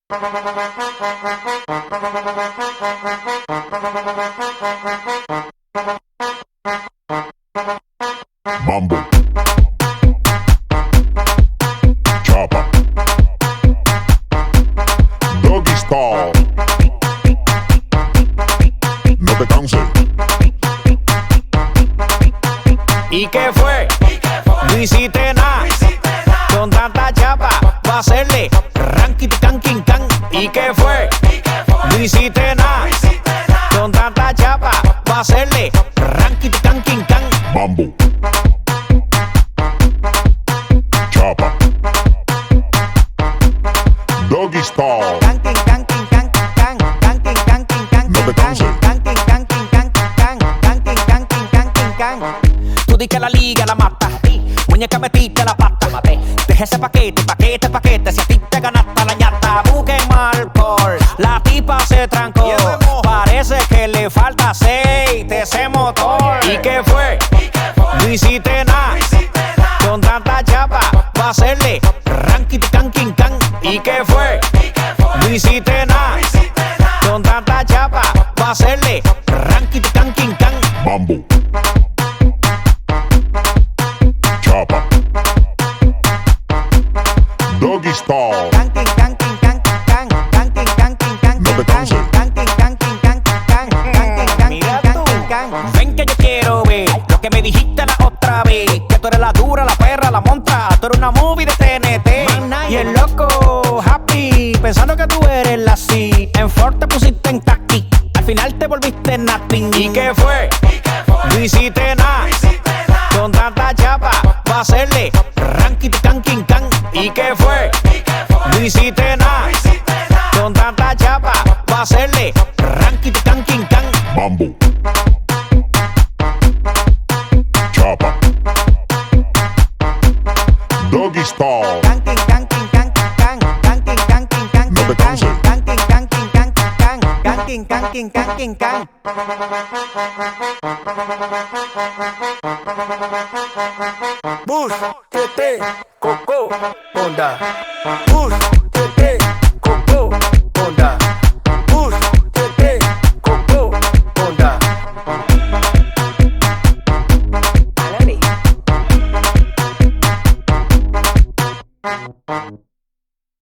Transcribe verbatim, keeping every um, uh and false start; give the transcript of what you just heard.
Mambo. Chapa. Doggy style. No te canses. ¿Y qué fue? No hiciste nada. Con tanta chapa, va a hacerle ranking can king can. ¿Y qué fue? No hiciste nada. Con tanta chapa, va a hacerle ranking can king can. Mambo. Chapa. Doggy style. No te canses. Tú di que la liga la mata. Muñeca metiste la pata. Deja ese paquete, paquete, paquete. Si a ti te ganaste la ñata, busquen alcohol. La tipa se trancó. Parece que le falta aceite ese motor. ¿Y qué fue? No hiciste nada. Con tanta chapa, va a hacerle ranking can king can. ¿Y qué fue? No hiciste nada. Con tanta chapa, va a hacerle ranking can king can. Mambo. Chapa. Doggy style. No te canses. Mira tú. Ven que yo quiero ver lo que me dijiste la otra vez. Que tú eres la dura, la perra, la montra. Tú eres una movie de T N T. Y el loco happy, pensando que tú eres la C. En Ford te pusiste en taqui. Al final te volviste nothing. ¿Y qué fue? No hiciste nada. Con tanta chapa, va a hacerle ranking can king can. ¿Y qué fue? No hiciste nada. Con tanta chapa, va a hacerle ranking can king can. Mambo. Chapa. Doggy style. No te canses. Bus, T T, Coco, Honda. Bus.